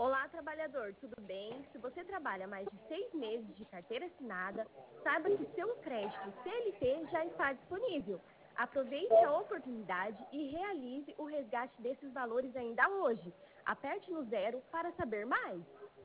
Olá, trabalhador, tudo bem? Se você trabalha mais de 6 meses de carteira assinada, saiba que seu crédito CLT já está disponível. Aproveite a oportunidade e realize o resgate desses valores ainda hoje. Aperte no 0 para saber mais.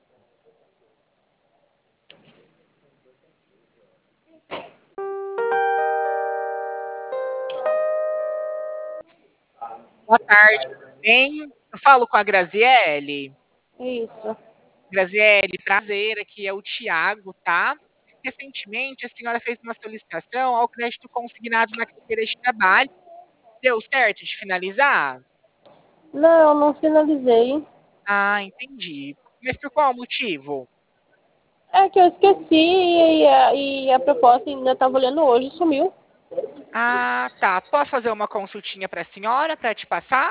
Boa tarde, tudo bem? Eu falo com a Graziele. Isso. Graziele, prazer, aqui é o Tiago, tá? Recentemente, a senhora fez uma solicitação ao crédito consignado na carteira de trabalho. Deu certo de finalizar? Não, não finalizei. Ah, entendi. Mas por qual motivo? É que eu esqueci e a proposta ainda estava olhando hoje, sumiu. Ah, tá. Posso fazer uma consultinha para a senhora para te passar?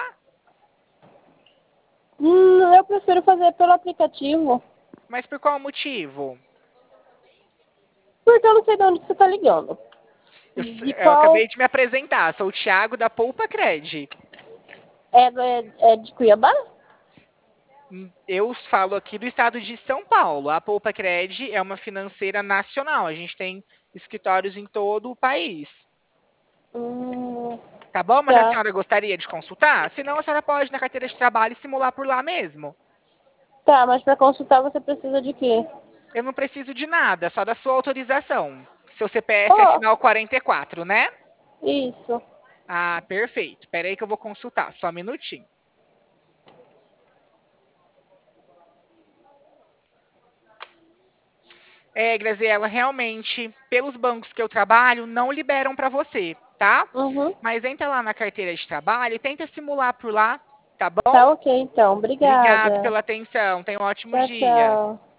Eu prefiro fazer pelo aplicativo, Mas por qual motivo? porque eu não sei de onde você está ligando. De Eu qual acabei de me apresentar, sou o Tiago da Poupa Cred. é de Cuiabá? Eu falo aqui do estado de São Paulo. A Poupa Cred é uma financeira nacional. A gente tem escritórios em todo o país. Hum, Tá bom? Mas a tá. senhora gostaria de consultar? Se não, a senhora pode ir na carteira de trabalho e simular por lá mesmo. Tá, mas para consultar você precisa de quê? Eu não preciso de nada, só da sua autorização. Seu CPF é Oh, final 44, né? isso. Ah, perfeito. Espera aí que eu vou consultar. Só um minutinho. Graziela, realmente, pelos bancos que eu trabalho, não liberam para você, tá? Uhum. Mas entra lá na carteira de trabalho e tenta simular por lá, tá bom? Tá ok, então. Obrigado Obrigada. pela atenção. Tenha um ótimo Tchau, dia. tchau.